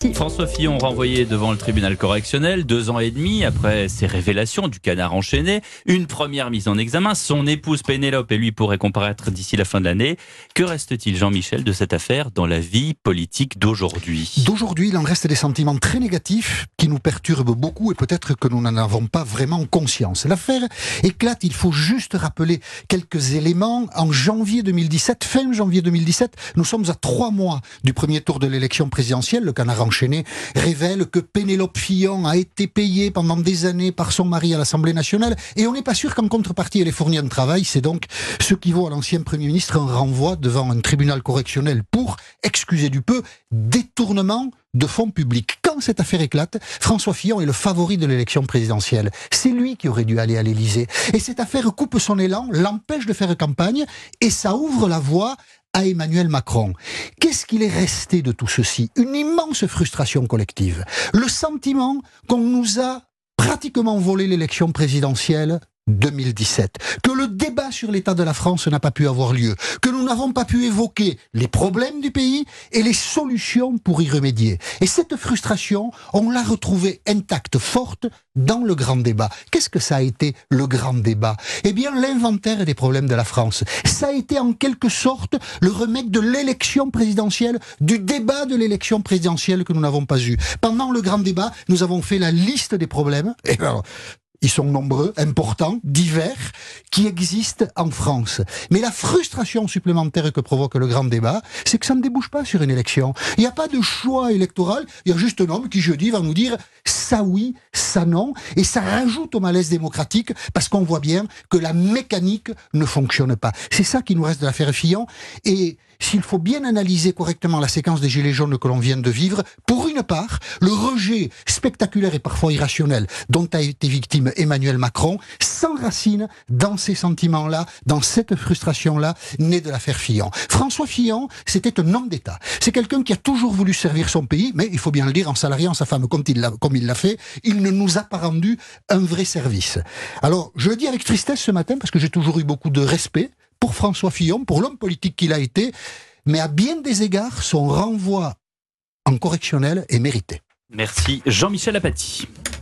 François Fillon renvoyé devant le tribunal correctionnel 2 ans et demi après ses révélations du canard enchaîné. Une première mise en examen. Son épouse Pénélope et lui pourraient comparaître d'ici la fin de l'année. Que reste-t-il, Jean-Michel, de cette affaire dans la vie politique d'aujourd'hui ? D'aujourd'hui, il en reste des sentiments très négatifs qui nous perturbent beaucoup et peut-être que nous n'en avons pas vraiment conscience. L'affaire éclate, il faut juste rappeler quelques éléments. En janvier 2017, fin janvier 2017, nous sommes à 3 mois du premier tour de l'élection présidentielle. Le canard enchaîné révèle que Pénélope Fillon a été payée pendant des années par son mari à l'Assemblée nationale et on n'est pas sûr qu'en contrepartie elle ait fourni un travail. C'est donc ce qui vaut à l'ancien Premier ministre un renvoi devant un tribunal correctionnel pour, excusez du peu, détournement de fonds publics. Quand cette affaire éclate, François Fillon est le favori de l'élection présidentielle. C'est lui qui aurait dû aller à l'Élysée. Et cette affaire coupe son élan, l'empêche de faire campagne et ça ouvre la voie à Emmanuel Macron. Qu'est-ce qu'il est resté de tout ceci ? Une immense frustration collective. Le sentiment qu'on nous a pratiquement volé l'élection présidentielle 2017, que le débat sur l'état de la France n'a pas pu avoir lieu, que nous n'avons pas pu évoquer les problèmes du pays et les solutions pour y remédier. Et cette frustration, on l'a retrouvée intacte, forte, dans le grand débat. Qu'est-ce que ça a été, le grand débat ? Eh bien, l'inventaire des problèmes de la France. Ça a été en quelque sorte le remake de l'élection présidentielle, du débat de l'élection présidentielle que nous n'avons pas eu. Pendant le grand débat, nous avons fait la liste des problèmes. Et alors, ils sont nombreux, importants, divers, qui existent en France. Mais la frustration supplémentaire que provoque le grand débat, c'est que ça ne débouche pas sur une élection. Il n'y a pas de choix électoral, il y a juste un homme qui jeudi va nous dire ça oui, ça non, et ça rajoute au malaise démocratique parce qu'on voit bien que la mécanique ne fonctionne pas. C'est ça qui nous reste de l'affaire Fillon, et s'il faut bien analyser correctement la séquence des Gilets jaunes que l'on vient de vivre, pour une part, le rejet spectaculaire et parfois irrationnel dont a été victime Emmanuel Macron s'enracine dans ces sentiments-là, dans cette frustration-là, née de l'affaire Fillon. François Fillon, c'était un homme d'État. C'est quelqu'un qui a toujours voulu servir son pays, mais il faut bien le dire, en salariant sa femme comme il l'a fait, il ne nous a pas rendu un vrai service. Alors, je le dis avec tristesse ce matin, parce que j'ai toujours eu beaucoup de respect pour François Fillon, pour l'homme politique qu'il a été, mais à bien des égards, son renvoi en correctionnel est mérité. Merci Jean-Michel Apathy.